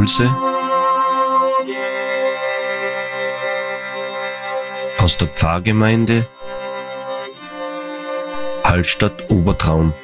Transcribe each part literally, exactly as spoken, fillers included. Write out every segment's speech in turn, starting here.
Impulse aus der Pfarrgemeinde Hallstatt Obertraum.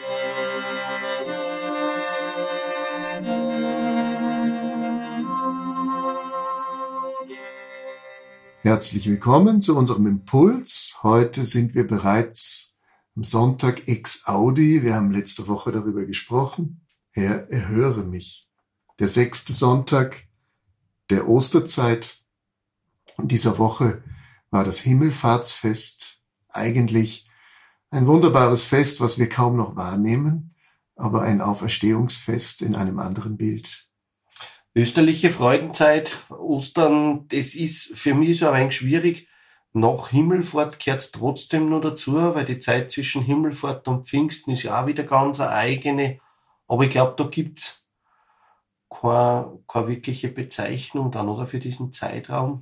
Herzlich willkommen zu unserem Impuls. Heute sind wir bereits am Sonntag ex Audi. Wir haben letzte Woche darüber gesprochen. Herr, erhöre mich. Der sechste Sonntag der Osterzeit. In dieser Woche war das Himmelfahrtsfest. Eigentlich ein wunderbares Fest, was wir kaum noch wahrnehmen, aber ein Auferstehungsfest in einem anderen Bild. Österliche Freudenzeit, Ostern, das ist für mich so ein wenig schwierig. Nach Himmelfahrt gehört es trotzdem noch dazu, weil die Zeit zwischen Himmelfahrt und Pfingsten ist ja auch wieder ganz eine eigene. Aber ich glaube, da gibt's keine, keine wirkliche Bezeichnung dann, oder, für diesen Zeitraum.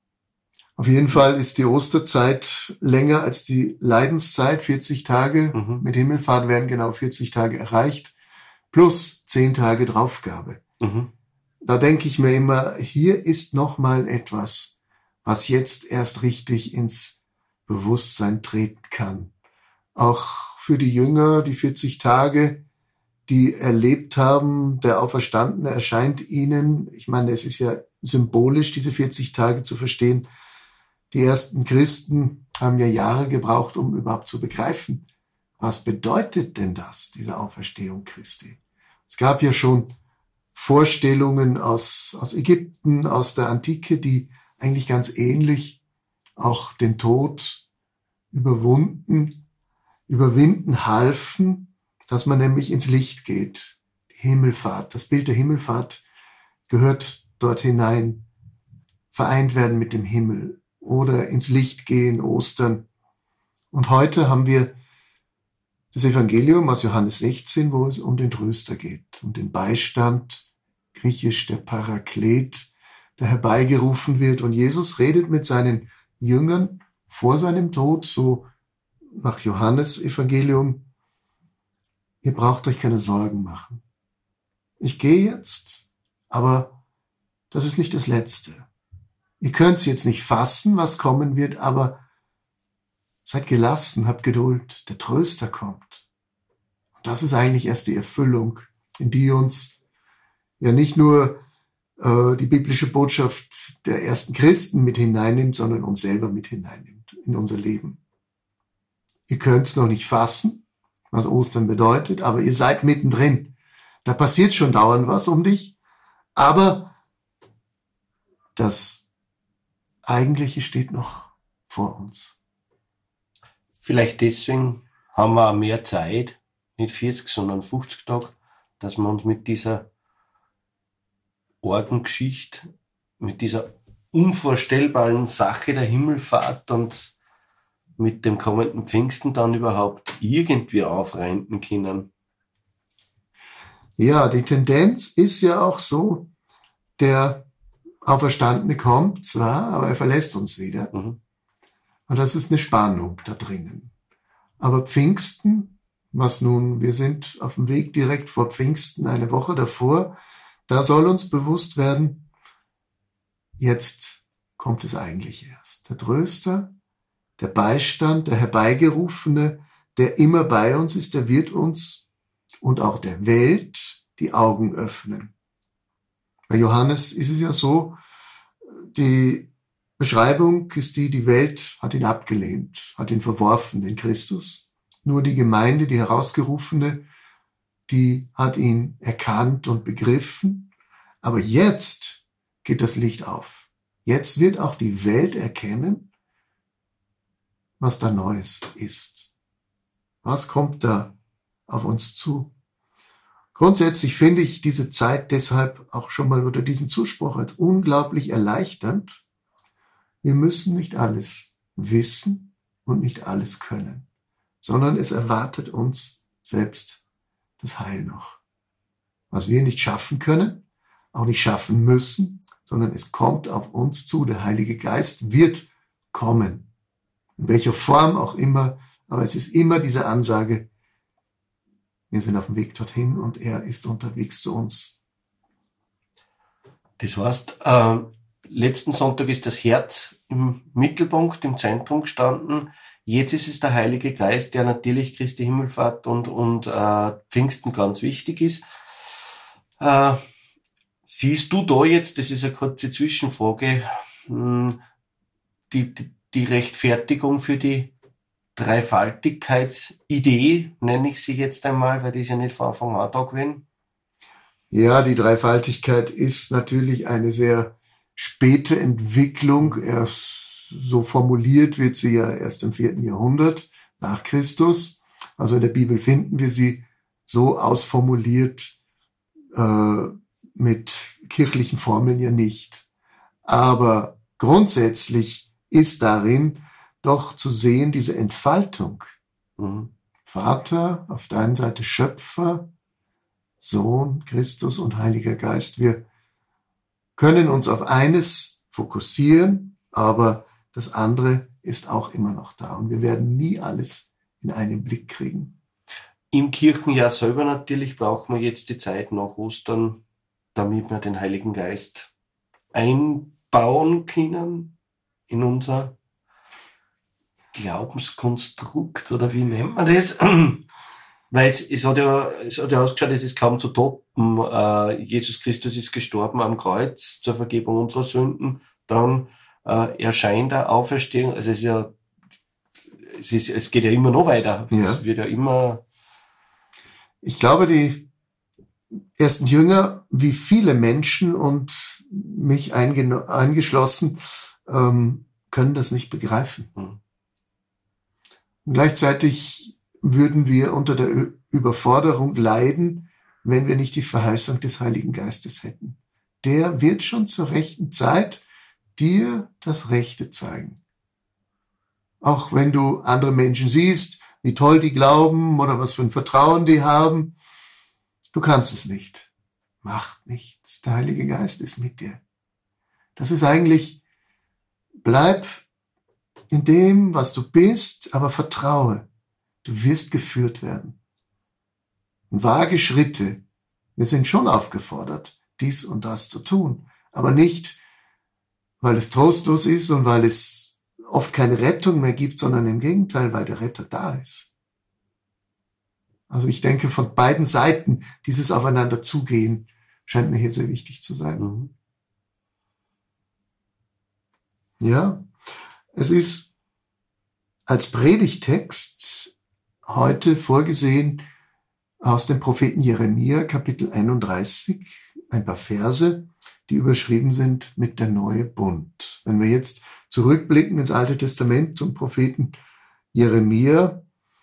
Auf jeden Fall ist die Osterzeit länger als die Leidenszeit, vierzig Tage. Mhm. Mit Himmelfahrt werden genau vierzig Tage erreicht, plus zehn Tage Draufgabe. Mhm. Da denke ich mir immer, hier ist noch mal etwas, was jetzt erst richtig ins Bewusstsein treten kann. Auch für die Jünger, die vierzig Tage, die erlebt haben, der Auferstandene erscheint ihnen. Ich meine, es ist ja symbolisch, diese vierzig Tage zu verstehen. Die ersten Christen haben ja Jahre gebraucht, um überhaupt zu begreifen, was bedeutet denn das, diese Auferstehung Christi? Es gab ja schon Vorstellungen aus, aus Ägypten, aus der Antike, die eigentlich ganz ähnlich auch den Tod überwunden, überwinden halfen, dass man nämlich ins Licht geht. Die Himmelfahrt, das Bild der Himmelfahrt gehört dort hinein, vereint werden mit dem Himmel oder ins Licht gehen, Ostern. Und heute haben wir das Evangelium aus Johannes sechzehn, wo es um den Tröster geht, um den Beistand, griechisch der Paraklet, der herbeigerufen wird. Und Jesus redet mit seinen Jüngern vor seinem Tod, so nach Johannes Evangelium: Ihr braucht euch keine Sorgen machen. Ich gehe jetzt, aber das ist nicht das Letzte. Ihr könnt es jetzt nicht fassen, was kommen wird, aber seid gelassen, habt Geduld. Der Tröster kommt. Und das ist eigentlich erst die Erfüllung, in die uns ja nicht nur äh, die biblische Botschaft der ersten Christen mit hineinnimmt, sondern uns selber mit hineinnimmt in unser Leben. Ihr könnt es noch nicht fassen, was Ostern bedeutet, aber ihr seid mittendrin. Da passiert schon dauernd was um dich, aber das Eigentliche steht noch vor uns. Vielleicht deswegen haben wir auch mehr Zeit, nicht vierzig, sondern fünfzig Tage, dass wir uns mit dieser Orgengeschichte, mit dieser unvorstellbaren Sache der Himmelfahrt und mit dem kommenden Pfingsten dann überhaupt irgendwie aufreinden können. Ja, die Tendenz ist ja auch so, der Auferstandene kommt zwar, aber er verlässt uns wieder. Mhm. Und das ist eine Spannung da drinnen. Aber Pfingsten, was nun, wir sind auf dem Weg direkt vor Pfingsten, eine Woche davor, da soll uns bewusst werden, jetzt kommt es eigentlich erst. Der Tröster, der Beistand, der Herbeigerufene, der immer bei uns ist, der wird uns und auch der Welt die Augen öffnen. Bei Johannes ist es ja so, die Beschreibung ist die, die Welt hat ihn abgelehnt, hat ihn verworfen, den Christus. Nur die Gemeinde, die Herausgerufene, die hat ihn erkannt und begriffen. Aber jetzt geht das Licht auf. Jetzt wird auch die Welt erkennen, was da Neues ist. Was kommt da auf uns zu? Grundsätzlich finde ich diese Zeit deshalb auch schon mal oder diesen Zuspruch als unglaublich erleichternd. Wir müssen nicht alles wissen und nicht alles können, sondern es erwartet uns selbst das Heil noch. Was wir nicht schaffen können, auch nicht schaffen müssen, sondern es kommt auf uns zu. Der Heilige Geist wird kommen. In welcher Form auch immer, aber es ist immer diese Ansage, wir sind auf dem Weg dorthin und er ist unterwegs zu uns. Das heißt, äh, letzten Sonntag ist das Herz im Mittelpunkt, im Zentrum gestanden. Jetzt ist es der Heilige Geist, der natürlich Christi Himmelfahrt und, und äh, Pfingsten ganz wichtig ist. Äh, siehst du da jetzt, das ist eine kurze Zwischenfrage, mh, die, die, die Rechtfertigung für die Dreifaltigkeitsidee, nenne ich sie jetzt einmal, weil die ist ja nicht von Anfang an da gewesen? Ja, die Dreifaltigkeit ist natürlich eine sehr späte Entwicklung. Erst so formuliert wird sie ja erst im vierten Jahrhundert nach Christus. Also in der Bibel finden wir sie so ausformuliert äh, mit kirchlichen Formeln ja nicht. Aber grundsätzlich ist darin doch zu sehen diese Entfaltung. Mhm. Vater, auf der einen Seite Schöpfer, Sohn, Christus und Heiliger Geist. Wir können uns auf eines fokussieren, aber das andere ist auch immer noch da. Und wir werden nie alles in einen Blick kriegen. Im Kirchenjahr selber natürlich brauchen wir jetzt die Zeit nach Ostern, damit wir den Heiligen Geist einbauen können in unser Glaubenskonstrukt, oder wie nennt man das? Weil es, es, hat ja, es hat ja ausgeschaut, es ist kaum zu toppen. Äh, Jesus Christus ist gestorben am Kreuz zur Vergebung unserer Sünden. Dann äh, erscheint er, Auferstehung. Also es ist ja, es, ist, es geht ja immer noch weiter. Ja. Es wird ja immer. Ich glaube, die ersten Jünger, wie viele Menschen und mich eingeno- eingeschlossen, ähm, können das nicht begreifen. Hm. Und gleichzeitig würden wir unter der Ö- Überforderung leiden, wenn wir nicht die Verheißung des Heiligen Geistes hätten. Der wird schon zur rechten Zeit dir das Rechte zeigen. Auch wenn du andere Menschen siehst, wie toll die glauben oder was für ein Vertrauen die haben, du kannst es nicht. Macht nichts. Der Heilige Geist ist mit dir. Das ist eigentlich, bleib in dem, was du bist, aber vertraue. Du wirst geführt werden. Und wage Schritte. Wir sind schon aufgefordert, dies und das zu tun. Aber nicht, weil es trostlos ist und weil es oft keine Rettung mehr gibt, sondern im Gegenteil, weil der Retter da ist. Also ich denke, von beiden Seiten dieses Aufeinander zugehen scheint mir hier sehr wichtig zu sein. Mhm. Ja, es ist als Predigtext heute vorgesehen aus dem Propheten Jeremia, Kapitel einunddreißig, ein paar Verse, die überschrieben sind mit der neue Bund. Wenn wir jetzt zurückblicken ins Alte Testament zum Propheten Jeremia,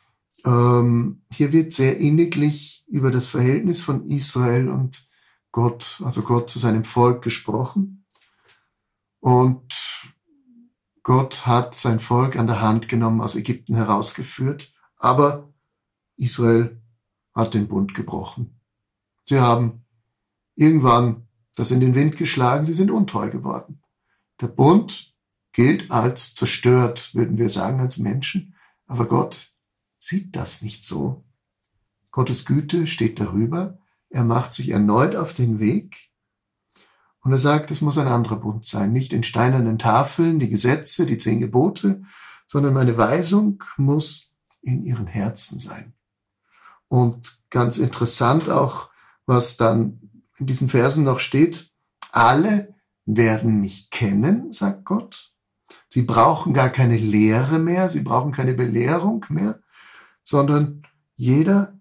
ähm, hier wird sehr inniglich über das Verhältnis von Israel und Gott, also Gott zu seinem Volk gesprochen. Und Gott hat sein Volk an der Hand genommen, aus Ägypten herausgeführt, aber Israel hat den Bund gebrochen. Sie haben irgendwann das in den Wind geschlagen, sie sind untreu geworden. Der Bund gilt als zerstört, würden wir sagen, als Menschen, aber Gott sieht das nicht so. Gottes Güte steht darüber, er macht sich erneut auf den Weg und er sagt, es muss ein anderer Bund sein, nicht in steinernen Tafeln, die Gesetze, die zehn Gebote, sondern meine Weisung muss in ihren Herzen sein. Und ganz interessant auch, was dann in diesen Versen noch steht, alle werden mich kennen, sagt Gott. Sie brauchen gar keine Lehre mehr, sie brauchen keine Belehrung mehr, sondern jeder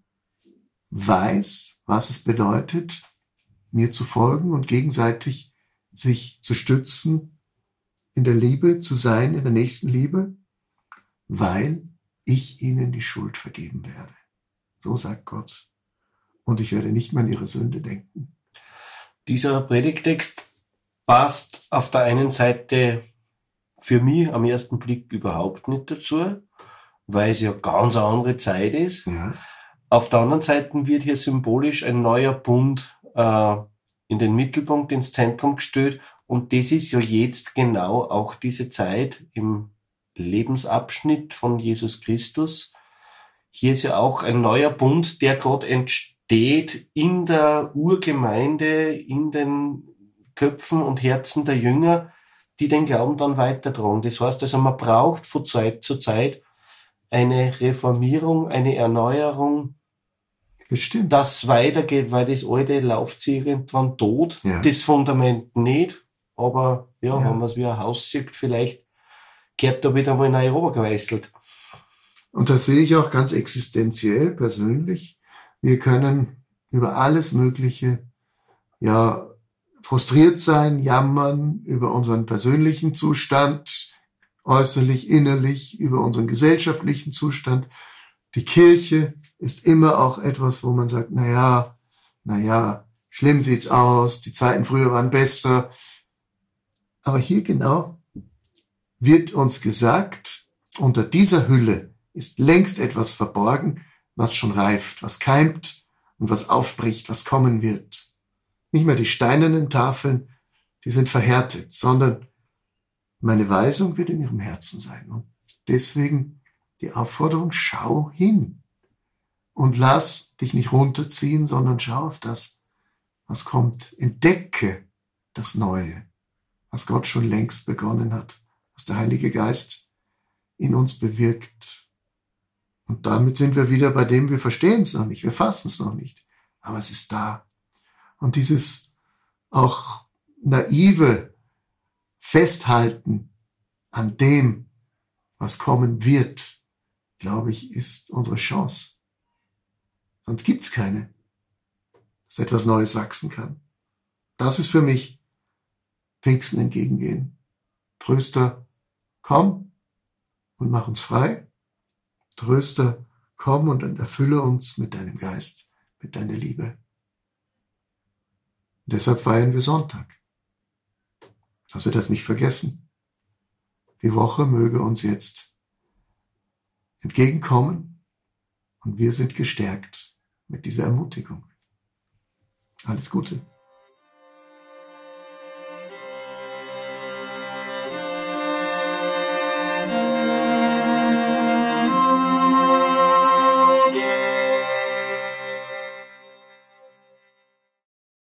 weiß, was es bedeutet, mir zu folgen und gegenseitig sich zu stützen, in der Liebe zu sein, in der nächsten Liebe, weil ich ihnen die Schuld vergeben werde. So sagt Gott. Und ich werde nicht mehr an ihre Sünde denken. Dieser Predigtext passt auf der einen Seite für mich am ersten Blick überhaupt nicht dazu, weil es ja ganz eine andere Zeit ist. Ja. Auf der anderen Seite wird hier symbolisch ein neuer Bund äh, in den Mittelpunkt, ins Zentrum gestellt. Und das ist ja jetzt genau auch diese Zeit im Lebensabschnitt von Jesus Christus. Hier ist ja auch ein neuer Bund, der gerade entsteht in der Urgemeinde, in den Köpfen und Herzen der Jünger, die den Glauben dann weitertragen. Das heißt also, man braucht von Zeit zu Zeit eine Reformierung, eine Erneuerung, Bestimmt. dass weitergeht, weil das Alte läuft sich irgendwann tot, Ja. das Fundament nicht, aber ja, Ja. wenn man es wie ein Haus sieht, vielleicht kehrt da wieder mal neu runtergeweißelt. Und das sehe ich auch ganz existenziell, persönlich. Wir können über alles Mögliche, ja, frustriert sein, jammern über unseren persönlichen Zustand, äußerlich, innerlich, über unseren gesellschaftlichen Zustand. Die Kirche ist immer auch etwas, wo man sagt, na ja, na ja, schlimm sieht's aus, die Zeiten früher waren besser. Aber hier genau wird uns gesagt, unter dieser Hülle ist längst etwas verborgen, was schon reift, was keimt und was aufbricht, was kommen wird. Nicht mehr die steinernen Tafeln, die sind verhärtet, sondern meine Weisung wird in ihrem Herzen sein. Und deswegen die Aufforderung, schau hin und lass dich nicht runterziehen, sondern schau auf das, was kommt. Entdecke das Neue, was Gott schon längst begonnen hat, was der Heilige Geist in uns bewirkt. Und damit sind wir wieder bei dem, wir verstehen es noch nicht, wir fassen es noch nicht, aber es ist da. Und dieses auch naive Festhalten an dem, was kommen wird, glaube ich, ist unsere Chance. Sonst gibt's keine, dass etwas Neues wachsen kann. Das ist für mich Pfingsten entgegengehen. Tröster, komm und mach uns frei. Tröster, komm und erfülle uns mit deinem Geist, mit deiner Liebe. Und deshalb feiern wir Sonntag, dass wir das nicht vergessen. Die Woche möge uns jetzt entgegenkommen und wir sind gestärkt mit dieser Ermutigung. Alles Gute.